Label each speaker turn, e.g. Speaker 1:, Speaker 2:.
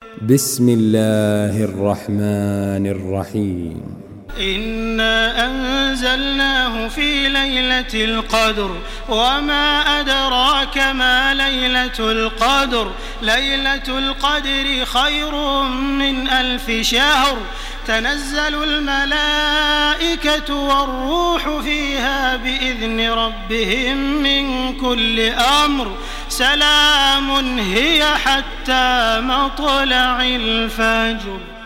Speaker 1: بسم الله الرحمن الرحيم.
Speaker 2: إنا أنزلناه في ليلة القدر وما أدراك ما ليلة القدر. ليلة القدر خير من 1000 شهر. تنزل الملائكة والروح فيها بإذن ربهم من كل أمر. سلام هي حتى مطلع الفجر.